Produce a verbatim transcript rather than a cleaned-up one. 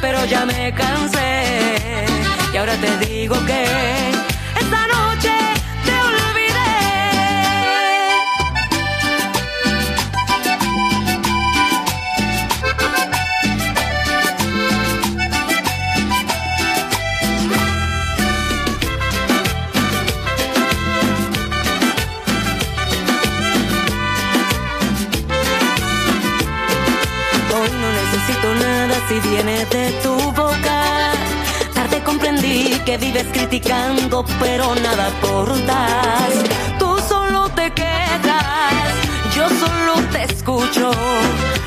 pero ya me cansé. Y ahora te digo que esta noche te olvidé. Hoy no necesito nada si viene de tu boca. Tarde comprendí que vives criticando, pero nada aportas. Tú solo te quedas, yo solo te escucho.